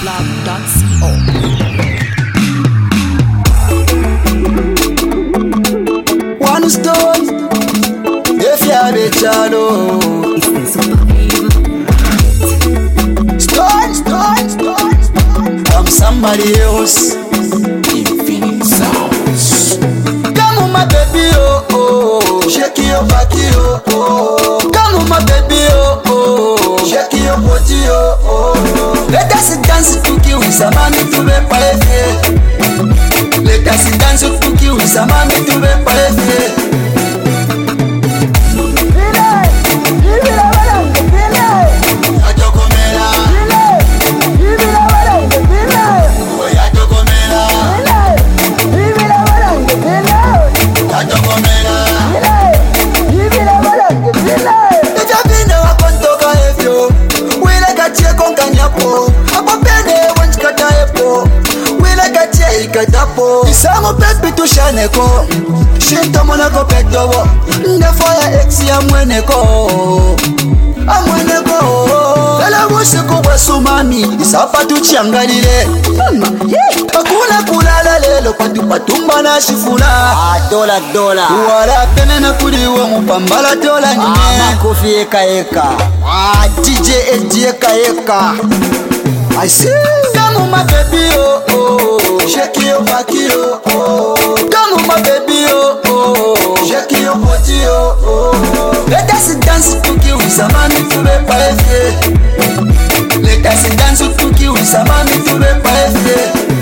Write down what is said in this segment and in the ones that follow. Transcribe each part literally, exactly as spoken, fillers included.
blog dot co. One stone, if you have a channel. Stone, stone, stone, stone. I'm somebody else. Infinite sounds. Come on, my baby, oh, oh. Shake your body, oh, oh. Come on, my baby, oh, oh. Shake your body, oh, oh. Let us dance to kill some money to be paid. Let us dance to kill some money to be paid. Isamo pepi tushaneko Shinta monako pekdowo Ndefoya eksi ya mweneko Amweneko Lala wusiku wa sumami Isapa tuchiangalile Hakuna kulala lelo Patu patumba na shifula Ah, dola dola Wala pene na kuliwa Mupambala dola nime Ah, makofi eka eka Ah, D J S D eka eka I see Come on my baby oh oh Shake your body oh oh Come on my baby oh oh Shake your body oh oh Let us dance to kill some money to be paid. Let us dance to kill some money to be paid.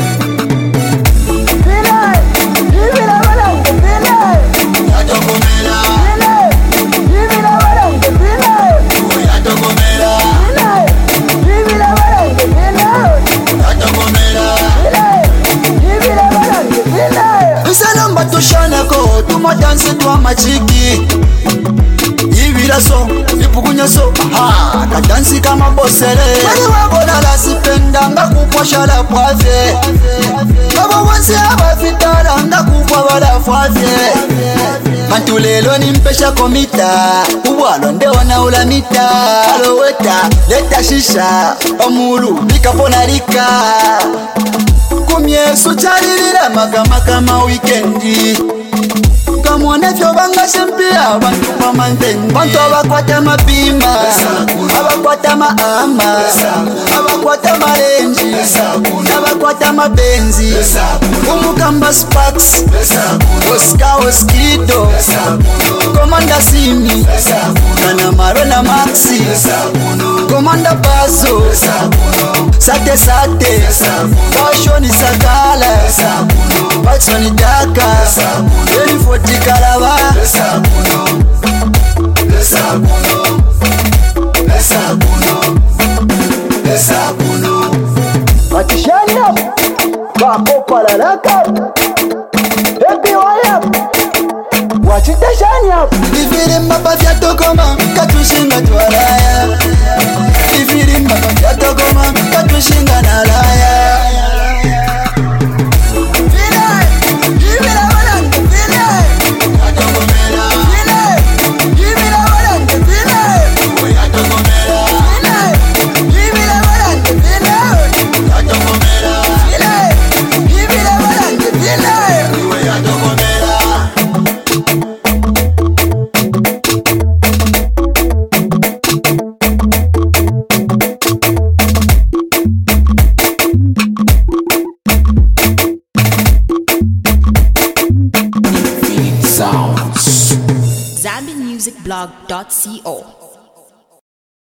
Tushaneko, tuma dance twa machiki Ivira so, ipukunya so Aha, kadansi kama bosere Mani wabona la sipenda Nga kuposha la pwave Baba wansi haba fitara Nga kupwa wala fwave Mantulelo ni mpesha komita Uwalo ndeona ulamita Aloweta, leta shisha Omulu, lika pona lika Kumyesu charirira makama kama weekendi Kamwane vyo banga shempia Bantu pa mantengi Bantu abakwata mapima Abakwata maama Abakwata marenji Abakwata mabenzi Umukamba Sparks Oscar Oskido Komanda Simi Nana Marona Maxi Komanda Bazo Sate Sate Fashion Sakala Watson Daka Ready for Tikalava Matishani up Bako Palalaka Happy Wayap Wachitashani up Ifiri mbaba vya tokoma Katushinga tuwalaya Ifiri mbaba vya tokoma Katushinga nalaya Zambi Music blog dot co.